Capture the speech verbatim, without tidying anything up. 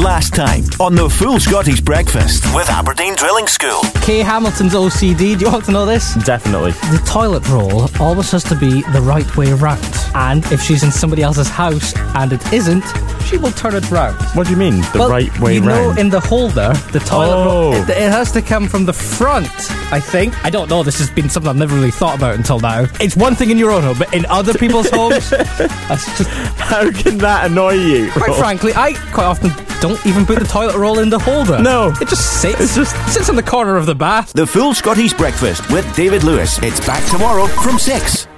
last time on the Full Scottish Breakfast with Aberdeen Drilling School. Kay Hamilton's O C D, do you want to know this? Definitely. The toilet roll always has to be the right way round. And if she's in somebody else's house and it isn't, she will turn it round. What do you mean, the well, right way you round? know, in the holder, the toilet Oh. roll, it, it has to come from the front, I think. I don't know, this has been something I've never really thought about until now. It's one thing in your own home, but in other people's homes, that's just... How can that annoy you? Quite frankly, I quite often don't even put the toilet roll in the holder. No. It just sits. It's just... sits in the corner of the bath. The Full Scottish Breakfast with David Lewis. It's back tomorrow from six.